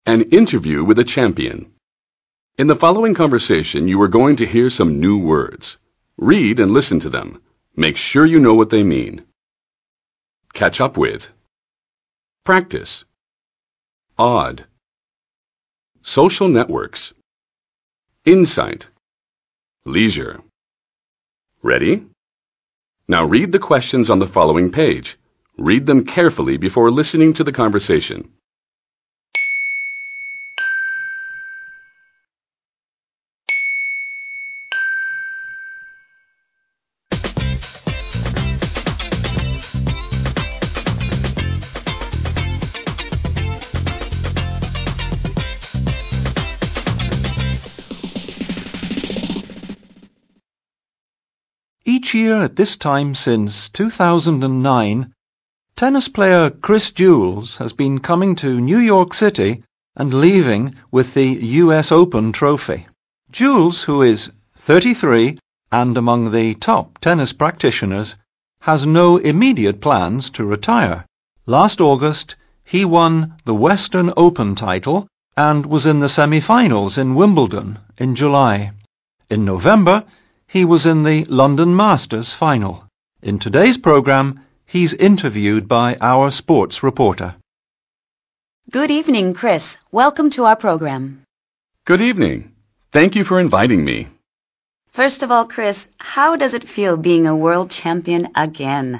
An interview with a champion. In the following conversation, you are going to hear some new words. Read and listen to them. Make sure you know what they mean. Catch up with. Practice. Odd. Social networks. Insight. Leisure. Ready? Now read the questions on the following page. Read them carefully before listening to the conversation. Each year at this time since 2009, tennis player Chris Jules has been coming to New York City and leaving with the US Open trophy. Jules, who is 33 and among the top tennis practitioners, has no immediate plans to retire. Last August, he won the Western Open title and was in the semi-finals in Wimbledon in July. In November, he was in the London Masters final. In today's program, he's interviewed by our sports reporter. Good evening, Chris. Welcome to our program. Good evening. Thank you for inviting me. First of all, Chris, how does it feel being a world champion again?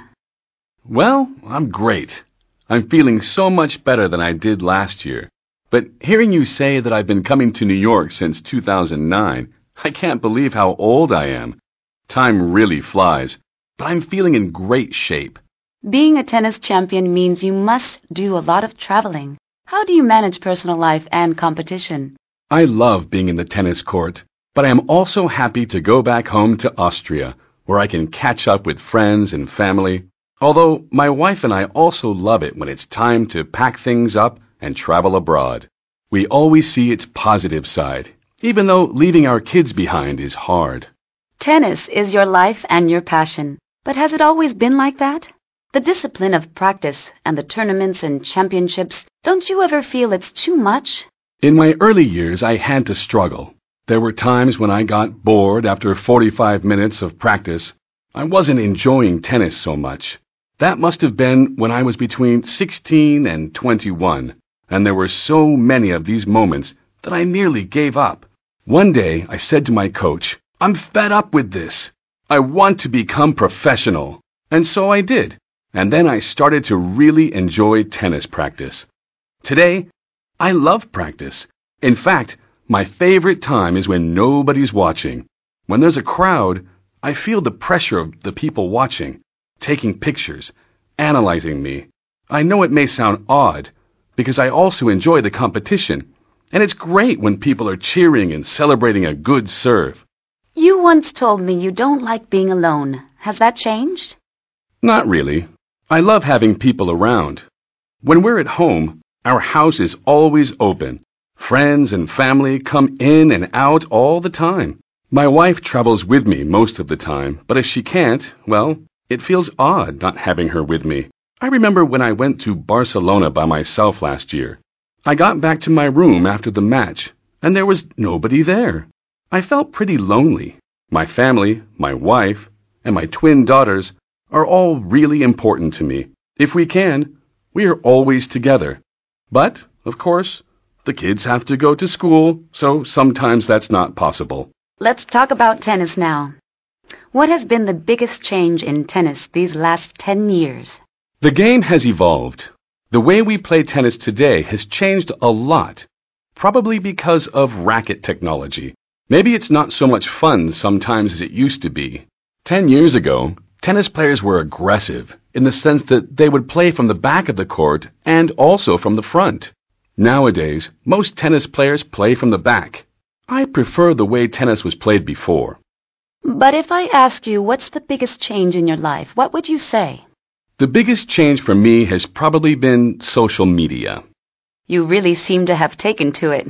Well, I'm great. I'm feeling so much better than I did last year. But hearing you say that I've been coming to New York since 2009, I can't believe how old I am. Time really flies, but I'm feeling in great shape. Being a tennis champion means you must do a lot of traveling. How do you manage personal life and competition? I love being in the tennis court, but I am also happy to go back home to Austria, where I can catch up with friends and family. Although my wife and I also love it when it's time to pack things up and travel abroad. We always see its positive side, even though leaving our kids behind is hard. Tennis is your life and your passion, but has it always been like that? The discipline of practice and the tournaments and championships, don't you ever feel it's too much? In my early years, I had to struggle. There were times when I got bored after 45 minutes of practice. I wasn't enjoying tennis so much. That must have been when I was between 16 and 21, and there were so many of these moments that I nearly gave up. One day, I said to my coach, "I'm fed up with this. I want to become professional." And so I did. And then I started to really enjoy tennis practice. Today, I love practice. In fact, my favorite time is when nobody's watching. When there's a crowd, I feel the pressure of the people watching, taking pictures, analyzing me. I know it may sound odd, because I also enjoy the competition. And it's great when people are cheering and celebrating a good serve. You once told me you don't like being alone. Has that changed? Not really. I love having people around. When we're at home, our house is always open. Friends and family come in and out all the time. My wife travels with me most of the time, but if she can't, well, it feels odd not having her with me. I remember when I went to Barcelona by myself last year. I got back to my room after the match, and there was nobody there. I felt pretty lonely. My family, my wife, and my twin daughters are all really important to me. If we can, we are always together. But, of course, the kids have to go to school, so sometimes that's not possible. Let's talk about tennis now. What has been the biggest change in tennis these last 10 years? The game has evolved. The way we play tennis today has changed a lot, probably because of racket technology. Maybe it's not so much fun sometimes as it used to be. 10 years ago, tennis players were aggressive in the sense that they would play from the back of the court and also from the front. Nowadays, most tennis players play from the back. I prefer the way tennis was played before. But if I ask you what's the biggest change in your life, what would you say? The biggest change for me has probably been social media. You really seem to have taken to it.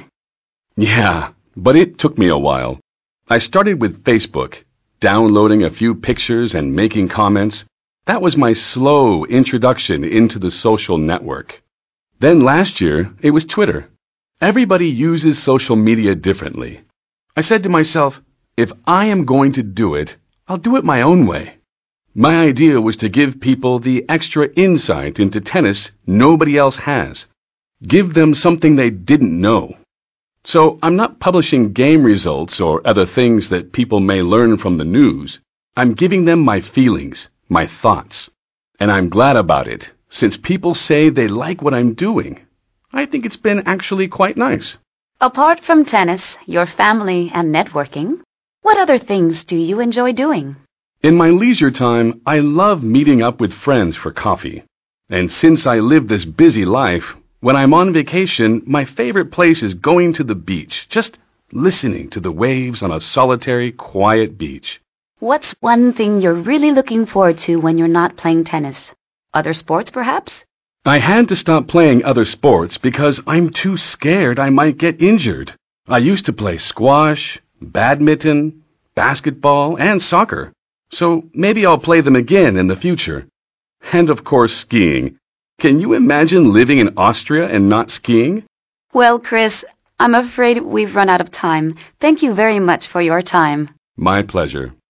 Yeah, but it took me a while. I started with Facebook, downloading a few pictures and making comments. That was my slow introduction into the social network. Then last year, it was Twitter. Everybody uses social media differently. I said to myself, if I am going to do it, I'll do it my own way. My idea was to give people the extra insight into tennis nobody else has. Give them something they didn't know. So I'm not publishing game results or other things that people may learn from the news. I'm giving them my feelings, my thoughts. And I'm glad about it, since people say they like what I'm doing. I think it's been actually quite nice. Apart from tennis, your family, and networking, what other things do you enjoy doing? In my leisure time, I love meeting up with friends for coffee. And since I live this busy life, when I'm on vacation, my favorite place is going to the beach, just listening to the waves on a solitary, quiet beach. What's one thing you're really looking forward to when you're not playing tennis? Other sports, perhaps? I had to stop playing other sports because I'm too scared I might get injured. I used to play squash, badminton, basketball, and soccer. So maybe I'll play them again in the future. And of course, skiing. Can you imagine living in Austria and not skiing? Well, Chris, I'm afraid we've run out of time. Thank you very much for your time. My pleasure.